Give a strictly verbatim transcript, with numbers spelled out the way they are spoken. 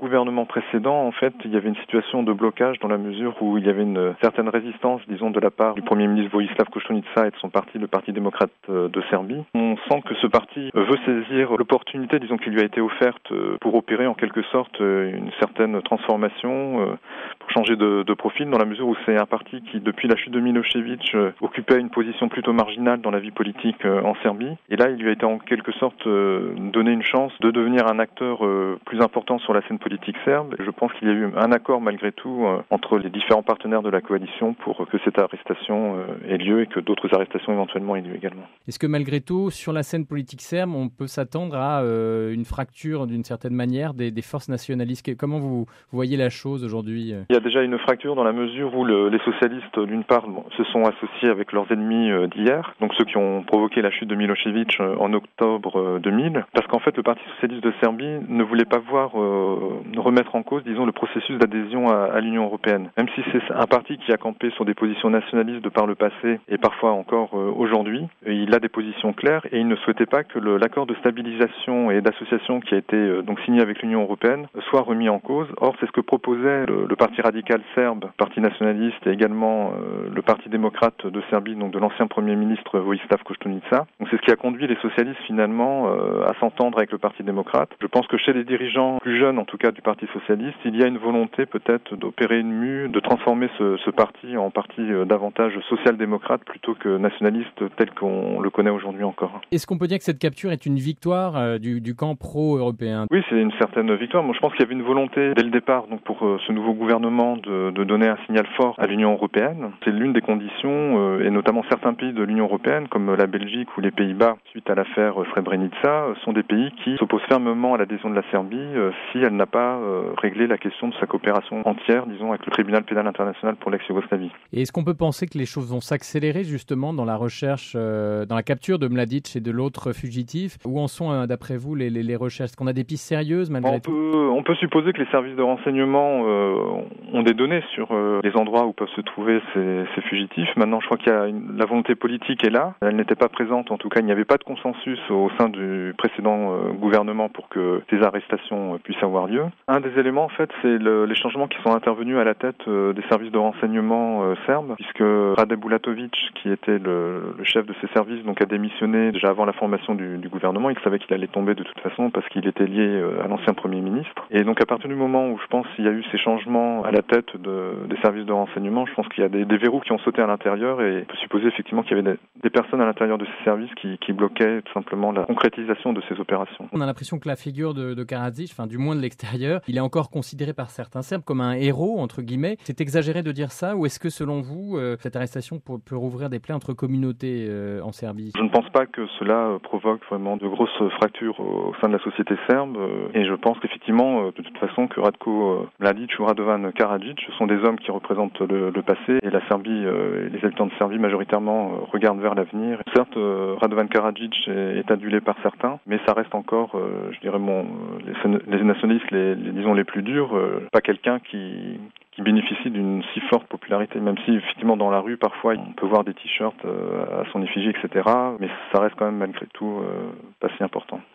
gouvernement précédent, en fait, il y avait une situation de blocage dans la mesure où il y avait une certaine résistance, disons, de la part du Premier ministre Vojislav Koštunica et de son parti, le Parti démocrate de Serbie. On sent que ce parti veut saisir l'opportunité, disons, qui lui a été offerte pour opérer en quelque sorte une certaine transformation, pour changer de, de profil, dans la mesure où c'est un parti qui, depuis la chute de Milošević, occupait une position plutôt marginale dans la vie politique en Serbie. Et là, il lui a été en quelque sorte donné une chance de devenir un acteur plus important sur la scène politique serbe. Je pense qu'il y a eu un accord malgré tout entre les différents partenaires de la coalition pour que cette arrestation ait lieu et que d'autres arrestations éventuellement aient lieu également. Est-ce que malgré tout, sur la scène politique serbe, on peut s'attendre à euh, une fracture d'une certaine manière des, des forces nationalistes? Comment vous, vous voyez la chose aujourd'hui? Il y a déjà une fracture dans la mesure où le, les socialistes, d'une part, bon, se sont associés avec leurs ennemis d'hier, donc ceux qui ont provoqué la chute de Milošević en octobre deux mille, parce qu'en fait le Parti socialiste de Serbie ne voulait pas voir euh, remettre en cause, disons, le processus d'adhésion à, à l'Union européenne. Même si c'est un parti qui a campé sur des positions nationalistes de par le passé et parfois encore euh, aujourd'hui, il a des positions claires et il ne souhaitait pas que le, l'accord de stabilisation et d'association qui a été euh, donc signé avec l'Union européenne soit remis en cause. Or, c'est ce que proposait le, le Parti radical serbe, Parti nationaliste et également euh, le Parti démocrate de Serbie, donc de l'ancien Premier ministre Vojislav Koštunica. Donc c'est ce qui a conduit les socialistes finalement euh, à s'entendre avec le Parti démocrate. Je pense que chez les dirigeants plus jeunes, en tout cas du Parti socialiste, il y a une volonté peut-être d'opérer une mue, de transformer ce, ce parti en parti euh, davantage social-démocrate plutôt que nationaliste tel qu'on le connaît aujourd'hui encore. Est-ce qu'on peut dire que cette capture est une victoire euh, du, du camp pro-européen? Oui, c'est une certaine victoire. Moi, je pense qu'il y avait une volonté dès le départ, donc pour euh, ce nouveau gouvernement, de, de donner un signal fort à l'Union européenne. C'est l'une des conditions, euh, et notamment certains pays de l'Union européenne, comme la Belgique ou les Pays-Bas, suite à l'affaire Srebrenica, sont des pays qui s'opposent fermement à l'adhésion de la Serbie euh, si elle n'a pas euh, réglé la question de sa coopération entière, disons, avec le tribunal pénal international pour l'ex-Yougoslavie. Et est-ce qu'on peut penser que les choses vont s'accélérer justement dans la recherche, euh, dans la capture de Mladić et de l'autre fugitif? Où en sont, euh, d'après vous, les, les, les recherches? Est-ce qu'on a des pistes sérieuses malgré on tout? peut, on peut supposer que les services de renseignement euh, ont des données sur euh, les endroits où peuvent se trouver ces, ces fugitifs. Maintenant, je crois qu'il y a une, la volonté politique est là. Elle n'était pas présente, en tout cas, il n'y avait pas de consensus au sein du précédent euh, gouvernement pour que ces arrestations euh, puissent avoir lieu. Un des éléments, en fait, c'est le, les changements qui sont intervenus à la tête euh, des services de renseignement euh, serbes, puisque Rade Bulatović, qui était le, le chef de ces services, donc a démissionné déjà avant la formation du, du gouvernement. Il savait qu'il allait tomber de toute façon parce qu'il était lié euh, à l'ancien Premier ministre. Et donc à partir du moment où je pense qu'il y a eu ces changements à la tête de, des services de renseignement, je pense qu'il y a des, des verrous qui ont sauté à l'intérieur et on peut supposer effectivement qu'il y avait des, des personnes à l'intérieur de ces services qui, qui bloquaient tout simplement la concrétisation de ces opérations. On a l'impression que la figure de, de Karadzic, enfin du moins de l'extérieur, il est encore considéré par certains Serbes comme un héros, entre guillemets. C'est exagéré de dire ça ou est-ce que selon vous, euh, cette arrestation peut, peut rouvrir des plaies entre communautés euh, en Serbie? Je ne pense pas que cela provoque vraiment de grosses fractures au sein de la société serbe et je pense qu'effectivement, de toute façon, que Ratko Mladić ou Radovan Karadzic sont des hommes qui représentent le, le passé et la Serbie, euh, les habitants de Serbie majoritairement euh, regardent vers l'avenir. Certes, euh, Radovan Karadzic est, est adulé par certains, mais ça reste encore, euh, je dirais, bon, les, les nationalistes, les, les, disons les plus durs, euh, pas quelqu'un qui qui bénéficie d'une si forte popularité, même si effectivement dans la rue parfois on peut voir des t-shirts euh, à son effigie, et cetera. Mais ça reste quand même malgré tout euh, pas si important.